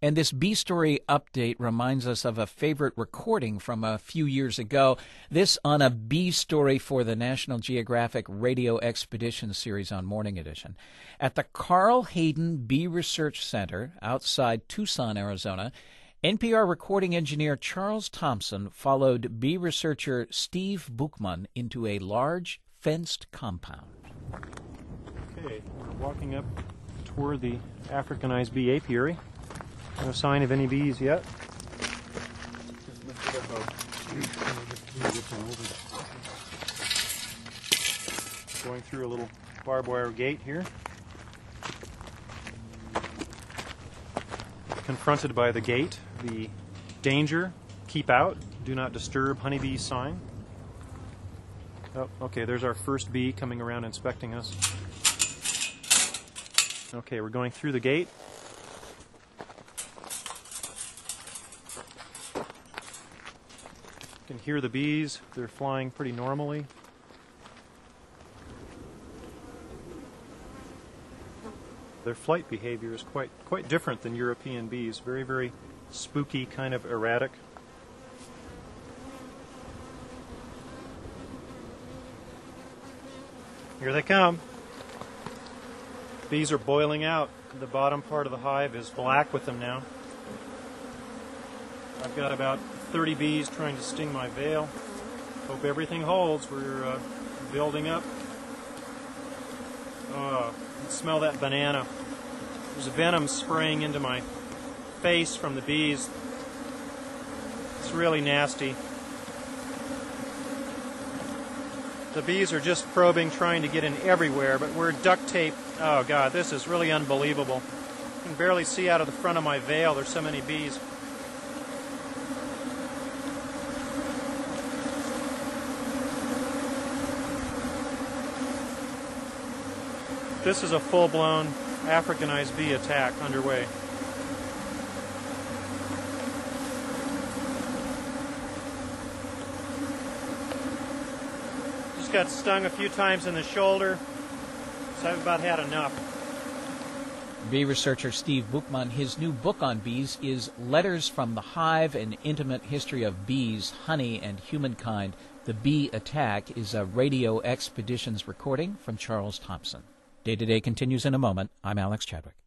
And this Bee Story update reminds us of a favorite recording from a few years ago. This on a bee story for the National Geographic Radio Expedition series on Morning Edition. At the Carl Hayden Bee Research Center outside Tucson, Arizona, NPR recording engineer Charles Thompson followed bee researcher Steve Buchman into a large fenced compound. Okay, we're walking up toward the Africanized bee apiary. No sign of any bees yet. Going through a little barbed wire gate here. Confronted by the gate, the danger, keep out, do not disturb honeybee sign. Oh, okay, there's our first bee coming around inspecting us. Okay, we're going through the gate. You can hear the bees. They're flying pretty normally. Their flight behavior is quite different than European bees. Very, very spooky, kind of erratic. Here they come. Bees are boiling out. The bottom part of the hive is black with them now. I've got about 30 bees trying to sting my veil. Hope everything holds. We're building up. Oh, smell that banana. There's venom spraying into my face from the bees. It's really nasty. The bees are just probing, trying to get in everywhere, but we're duct taped. Oh God, this is really unbelievable. You can barely see out of the front of my veil. There's so many bees. This is a full-blown Africanized bee attack underway. Just got stung a few times in the shoulder, so I've about had enough. Bee researcher Steve Buchman, his new book on bees is Letters from the Hive, An Intimate History of Bees, Honey, and Humankind. The Bee Attack is a Radio Expeditions recording from Charles Thompson. Day to Day continues in a moment. I'm Alex Chadwick.